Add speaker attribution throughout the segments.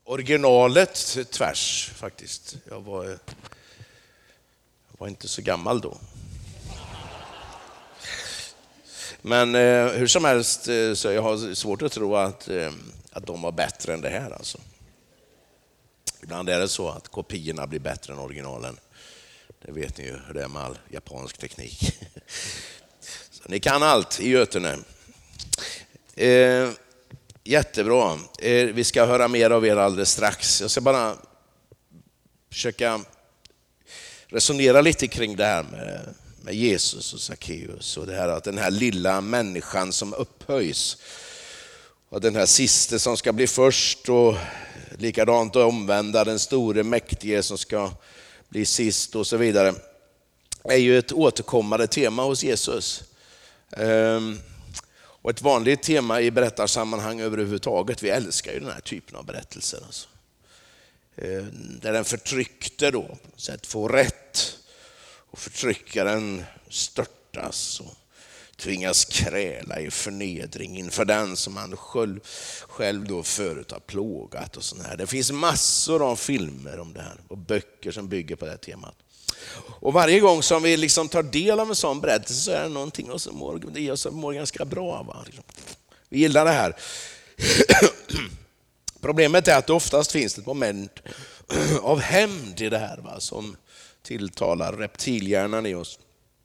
Speaker 1: originalet tvärs faktiskt. Jag var inte så gammal då. Men hur som helst så jag har svårt att tro att de var bättre än det här alltså. Ibland är det så att kopiorna blir bättre än originalen. Det vet ni ju hur det är med all japansk teknik. Så ni kan allt i Götene. Jättebra. Vi ska höra mer av er alldeles strax. Jag ska bara försöka resonera lite kring det här med Jesus och Sackeus och det här att den här lilla människan som upphöjs och den här siste som ska bli först och likadant omvända den store mäktige som ska bli sist och så vidare är ju ett återkommande tema hos Jesus. Och ett vanligt tema i berättarsammanhang överhuvudtaget. Vi älskar ju den här typen av berättelser. Alltså. Där den förtryckte då på något sätt får rätt och förtryckaren störtas och tvingas kräla i förnedring inför den som han själv då förut har plågat och sånt här. Det finns massor av filmer om det här och böcker som bygger på det här temat. Och varje gång som vi liksom tar del av en sån berättelse så är det någonting som mår ganska bra. Va? Vi gillar det här. Problemet är att det oftast finns ett moment av hämnd i det här, va? Som tilltalar reptilhjärnan i oss.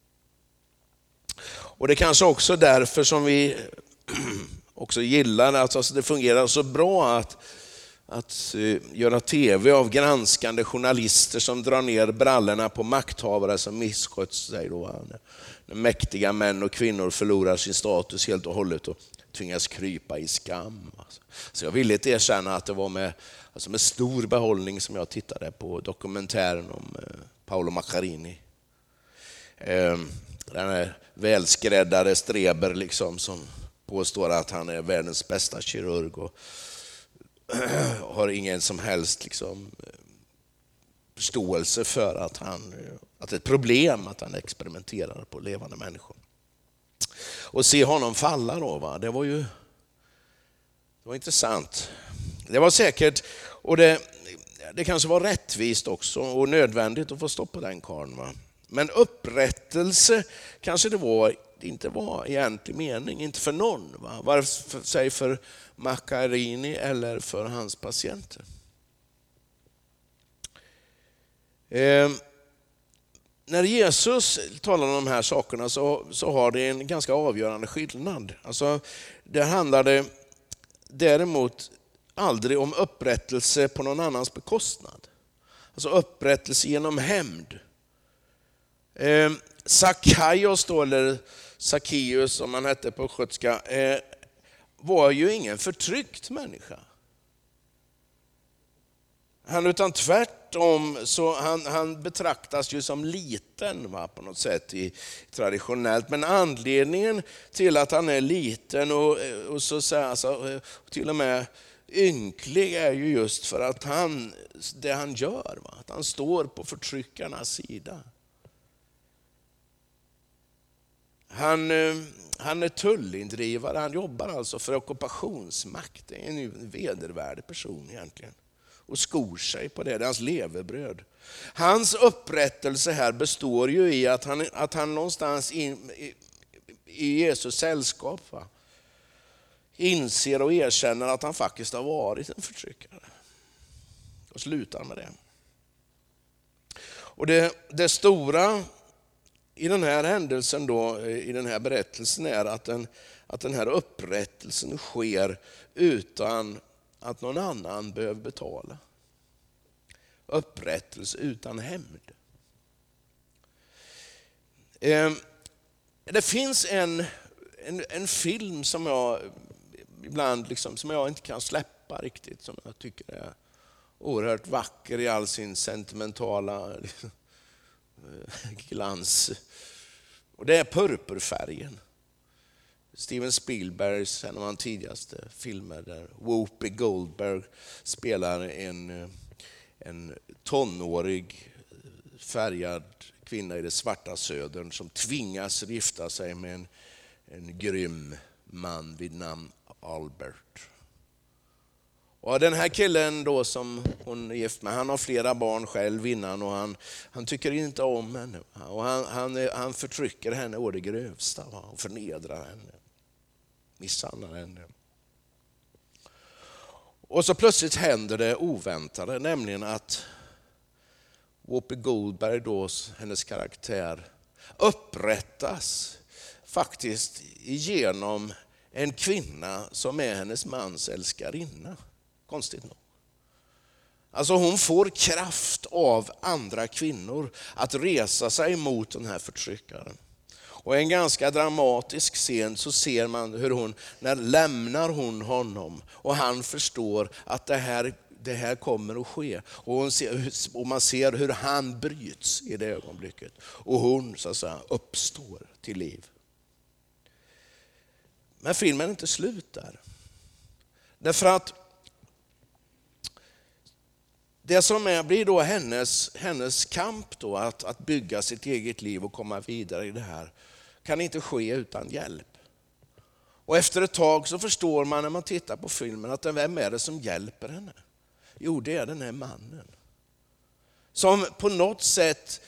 Speaker 1: Och det är kanske också därför som vi också gillar att alltså det fungerar så bra att göra tv av granskande journalister som drar ner brallorna på makthavare som misskött sig då. När mäktiga män och kvinnor förlorar sin status helt och hållet och tvingas krypa i skam. Så jag vill inte erkänna att det var med stor behållning som jag tittade på dokumentären om Paolo Macchiarini. Den här välskräddade streber liksom, som påstår att han är världens bästa kirurg och har ingen som helst liksom, förståelse för att det är ett problem att han experimenterar på levande människor. Och se honom falla då, va? Det var intressant. Det var säkert, och det kanske var rättvist också och nödvändigt att få stopp på den karln, va? Men upprättelse kanske det inte var i egentlig mening, inte för någon, va? Vare sig för Macchiarini eller för hans patienter. När Jesus talar om de här sakerna så har det en ganska avgörande skillnad. Alltså, det handlade däremot aldrig om upprättelse på någon annans bekostnad. Alltså upprättelse genom hämnd. Sackaios då, eller Sackeus som han hette på östgötska, var ju ingen förtryckt människa. Utan tvärtom så han betraktas ju som liten, va, på något sätt traditionellt. Men anledningen till att han är liten och så säga, till och med ynklig är ju just för att det han gör, va, att han står på förtryckarnas sida. Han är tullindrivare, han jobbar alltså för ockupationsmakt. Det är en vedervärdig person egentligen. Och skor sig på det är hans levebröd. Hans upprättelse här består ju i att han någonstans i Jesus sällskap, va, inser och erkänner att han faktiskt har varit en förtryckare. Och slutar med det. Och det stora i den här händelsen då, i den här berättelsen, är att den här upprättelsen sker utan att någon annan behöver betala. Upprättelse utan hämnd. Det finns en film som jag ibland liksom, som jag inte kan släppa riktigt, som jag tycker är oerhört vacker i all sin sentimentala glans. Och det är Purpurfärgen. Steven Spielbergs, en av hans tidigaste filmer, där Whoopi Goldberg spelar en tonårig färgad kvinna i det svarta södern som tvingas gifta sig med en grym man vid namn Albert. Och den här killen då som hon är gift med, han har flera barn själv innan och han tycker inte om henne. Och han förtrycker henne å det grövsta och förnedrar henne, misshandlar henne. Och så plötsligt händer det oväntade, nämligen att Whoopi Goldberg, då, hennes karaktär, upprättas faktiskt genom en kvinna som är hennes mans älskarinna. Konstigt nog. Alltså hon får kraft av andra kvinnor att resa sig mot den här förtryckaren. Och i en ganska dramatisk scen så ser man hur när lämnar hon honom och han förstår att det här kommer att ske. Och man ser hur han bryts i det ögonblicket. Och hon så att säga uppstår till liv. Men filmen är inte slut där. Därför att det som blir då hennes kamp då att bygga sitt eget liv och komma vidare i det här kan inte ske utan hjälp. Och efter ett tag så förstår man när man tittar på filmen att vem är det som hjälper henne? Jo, det är den här mannen. Som på något sätt,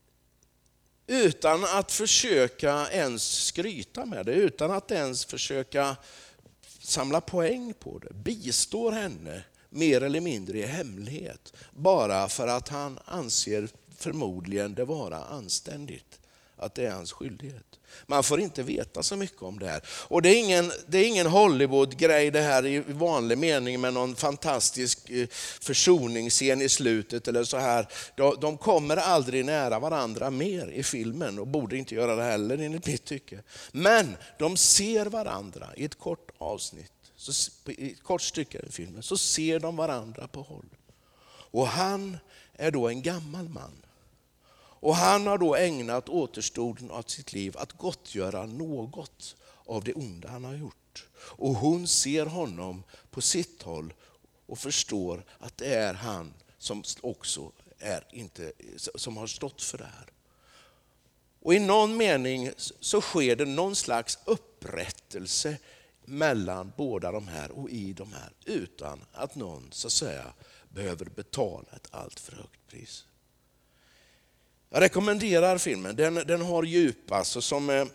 Speaker 1: utan att försöka ens skryta med det, utan att ens försöka samla poäng på det, bistår henne mer eller mindre i hemlighet. Bara för att han anser förmodligen det vara anständigt. Att det är hans skyldighet. Man får inte veta så mycket om det här. Och det är ingen Hollywood-grej det här i vanlig mening med någon fantastisk försoningsscen i slutet eller så här. De kommer aldrig nära varandra mer i filmen och borde inte göra det heller enligt mitt tycke. Men de ser varandra i ett kort avsnitt. I ett kort stycke i filmen så ser de varandra på håll. Och han är då en gammal man. Och han har då ägnat återstoden av sitt liv att gottgöra något av det onda han har gjort. Och hon ser honom på sitt håll och förstår att det är han som också som har stått för det här. Och i någon mening så sker det någon slags upprättelse mellan båda de här och i de här utan att någon så att säga behöver betala ett allt för högt pris. Jag rekommenderar filmen. Den har djup, alltså, som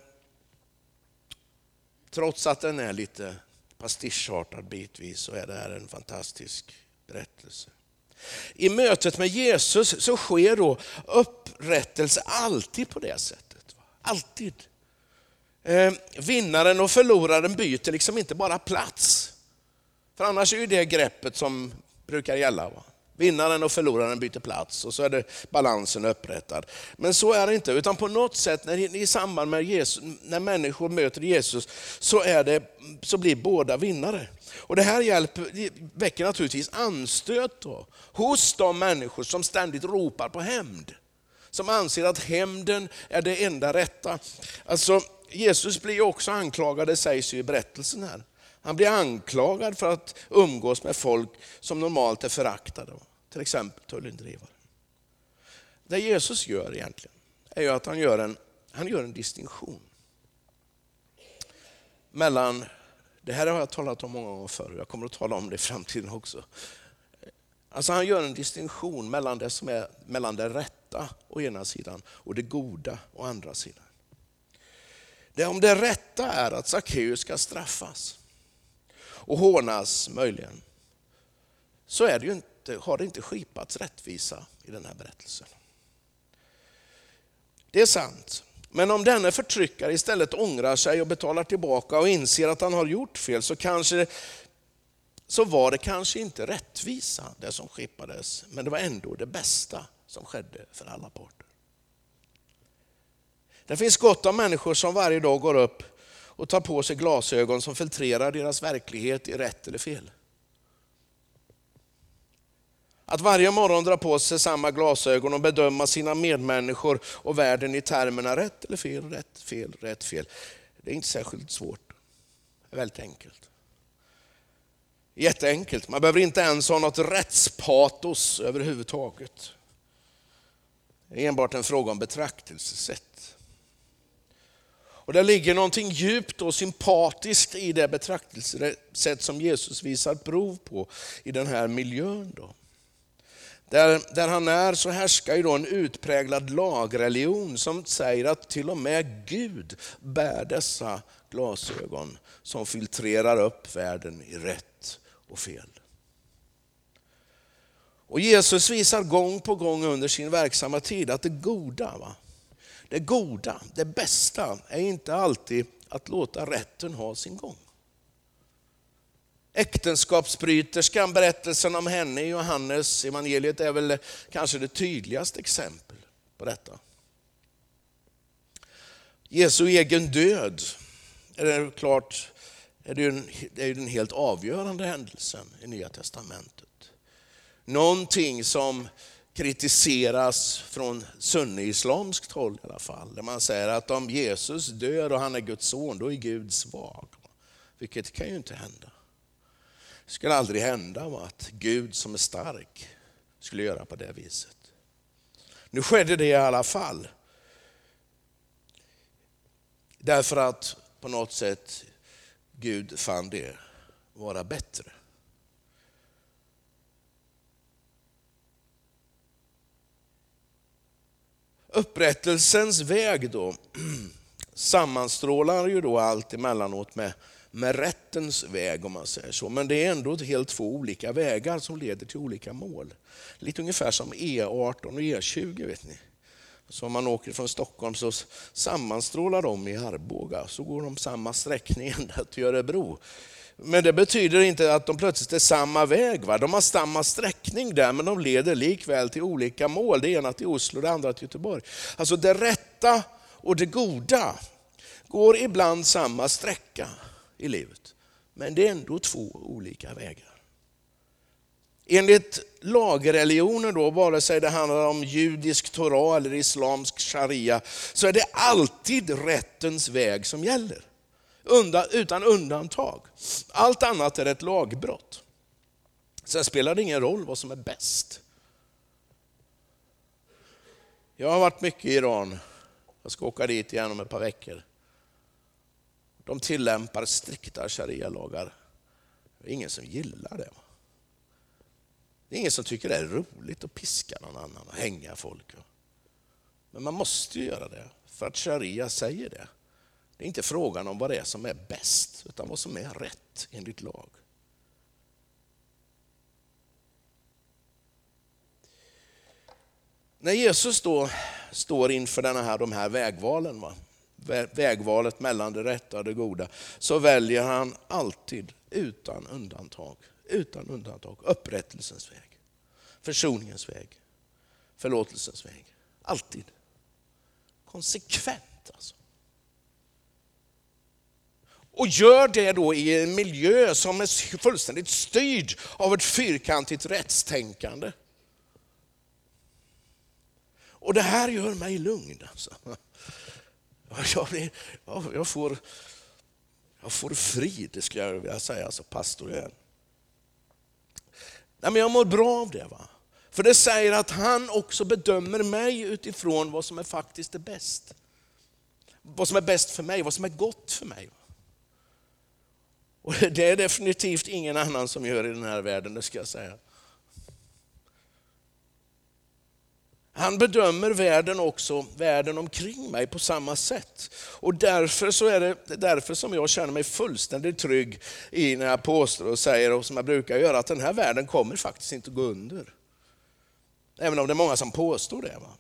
Speaker 1: trots att den är lite pastischartad bitvis så är det här en fantastisk berättelse. I mötet med Jesus så sker då upprättelse alltid på det sättet. Alltid. Vinnaren och förloraren byter liksom inte bara plats. För annars är ju det greppet som brukar gälla. Vinnaren och förloraren byter plats och så är det balansen upprättad. Men så är det inte, utan på något sätt i samband med Jesus, när människor möter Jesus så blir båda vinnare. Och det här väcker naturligtvis anstöt då, hos de människor som ständigt ropar på hämnd. Som anser att hämnden är det enda rätta. Alltså Jesus blir också anklagad, det sägs ju i berättelsen här. Han blir anklagad för att umgås med folk som normalt är föraktade. Till exempel tullindrivare. Det Jesus gör egentligen är ju att han gör en distinktion. Mellan, det här har jag talat om många gånger förr och jag kommer att tala om det i framtiden också. Alltså han gör en distinktion mellan det rätta å ena sidan och det goda å andra sidan. Om det rätta är att Zacchaeus ska straffas och hånas möjligen, så har det inte skipats rättvisa i den här berättelsen. Det är sant. Men om denne förtryckare istället ångrar sig och betalar tillbaka och inser att han har gjort fel, så var det kanske inte rättvisa det som skipades, men det var ändå det bästa som skedde för alla parter. Det finns gott om människor som varje dag går upp och tar på sig glasögon som filtrerar deras verklighet i rätt eller fel. Att varje morgon dra på sig samma glasögon och bedöma sina medmänniskor och världen i termerna rätt eller fel, rätt, fel, rätt, fel. Det är inte särskilt svårt. Det är väldigt enkelt. Jätteenkelt. Man behöver inte ens ha något rättspatos överhuvudtaget. Det är enbart en fråga om betraktelsesätt. Och det ligger någonting djupt och sympatiskt i det betraktelsesätt som Jesus visar prov på i den här miljön då. Där han är så härskar ju då en utpräglad lagreligion som säger att till och med Gud bär dessa glasögon som filtrerar upp världen i rätt och fel. Och Jesus visar gång på gång under sin verksamma tid att det goda, det bästa är inte alltid att låta rätten ha sin gång. Äktenskapsbryterskan, berättelsen om henne i Johannes evangeliet är väl kanske det tydligaste exempel på detta. Jesu egen död är det klart, är den helt avgörande händelsen i Nya testamentet. Någonting som kritiseras från sunni-islamskt håll i alla fall. Där man säger att om Jesus dör och han är Guds son, då är Gud svag. Vilket kan ju inte hända. Det skulle aldrig hända att Gud som är stark skulle göra på det viset. Nu skedde det i alla fall. Därför att på något sätt Gud fann det vara bättre. Upprättelsens väg då sammanstrålar ju då allt emellanåt med rättens väg om man säger så. Men det är ändå helt två olika vägar som leder till olika mål. Lite ungefär som E18 och E20 vet ni. Så om man åker från Stockholm så sammanstrålar de i Arboga. Så går de samma sträckning ända till Örebro. Men det betyder inte att de plötsligt är samma väg. Va? De har samma sträckning där men de leder likväl till olika mål. Det ena till Oslo, det andra till Göteborg. Alltså det rätta och det goda går ibland samma sträcka i livet. Men det är ändå två olika vägar. Enligt lagreligioner då, vare sig det handlar om judisk Torah eller islamsk sharia, så är det alltid rättens väg som gäller. Utan undantag. Allt annat är ett lagbrott. Sen spelar det ingen roll vad som är bäst. Jag har varit mycket i Iran. Jag ska åka dit igen om ett par veckor. De tillämpar strikta sharia-lagar. Det är ingen som gillar det. Det är ingen som tycker det är roligt att piska någon annan och hänga folk. Men man måste ju göra det för att sharia säger det. Det är inte frågan om vad det är som är bäst utan vad som är rätt enligt lag. När Jesus då står inför de här vägvalen, vägvalet mellan det rätta och det goda, så väljer han alltid utan undantag upprättelsens väg, försoningens väg, förlåtelsens väg. Alltid. Konsekvent alltså. Och gör det då i en miljö som är fullständigt styrd av ett fyrkantigt rättstänkande. Och det här gör mig lugn. Alltså. Jag får frid, det skulle jag vilja säga, alltså pastor igen. Nej, men jag mår bra av det. Va? För det säger att han också bedömer mig utifrån vad som är faktiskt är bäst. Vad som är bäst för mig, vad som är gott för mig. Och det är definitivt ingen annan som gör i den här världen, det ska jag säga. Han bedömer världen omkring mig på samma sätt. Och därför så är det därför som jag känner mig fullständigt trygg i när jag påstår och säger, och som jag brukar göra, att den här världen kommer faktiskt inte att gå under. Även om det är många som påstår det. Va?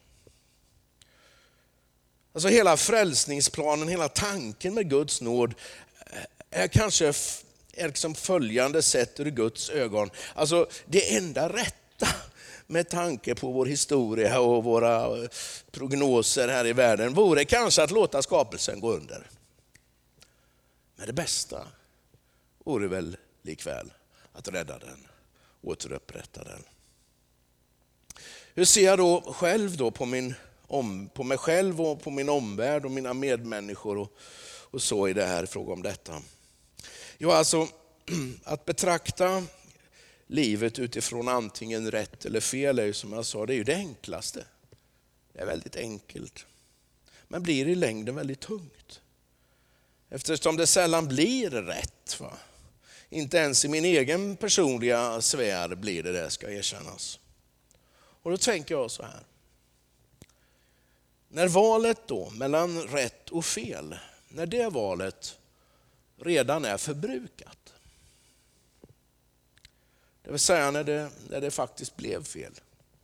Speaker 1: Alltså hela frälsningsplanen, hela tanken med Guds nåd är kanske liksom följande sett ur Guds ögon. Alltså det enda rätta med tanke på vår historia och våra prognoser här i världen vore kanske att låta skapelsen gå under. Men det bästa vore väl likväl att rädda den, återupprätta den. Hur ser jag då själv då på mig själv och på min omvärld och mina medmänniskor och så i det här fråga om detta? Jo, alltså att betrakta livet utifrån antingen rätt eller fel är ju, som jag sa, det är ju det enklaste. Det är väldigt enkelt. Men blir i längden väldigt tungt. Eftersom det sällan blir rätt. Va? Inte ens i min egen personliga sfär blir det, ska erkännas. Och då tänker jag så här. När valet då mellan rätt och fel, när det valet redan är förbrukat. Det vill säga när det faktiskt blev fel.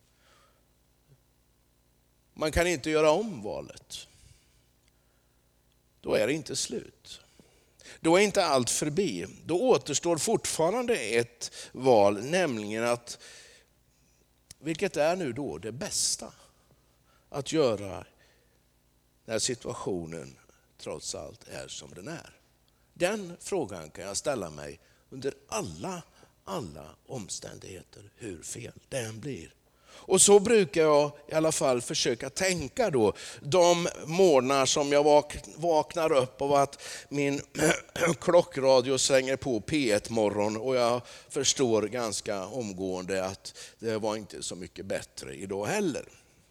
Speaker 1: Man kan inte göra om valet. Då är det inte slut. Då är inte allt förbi. Då återstår fortfarande ett val, nämligen att vilket är nu då det bästa att göra när situationen trots allt är som den är. Den frågan kan jag ställa mig under alla omständigheter, hur fel den blir. Och så brukar jag i alla fall försöka tänka då, de morgnar som jag vaknar upp av att min klockradio slänger på P1 morgon och jag förstår ganska omgående att det var inte så mycket bättre idag heller.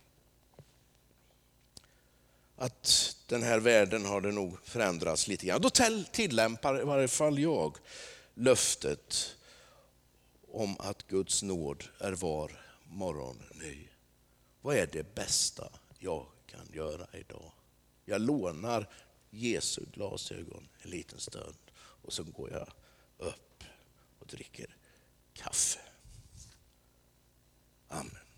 Speaker 1: Att den här världen har det nog förändrats lite grann. Då tillämpar i varje fall jag löftet om att Guds nåd är var morgon ny. Vad är det bästa jag kan göra idag? Jag lånar Jesu glasögon en liten stund och så går jag upp och dricker kaffe. Amen.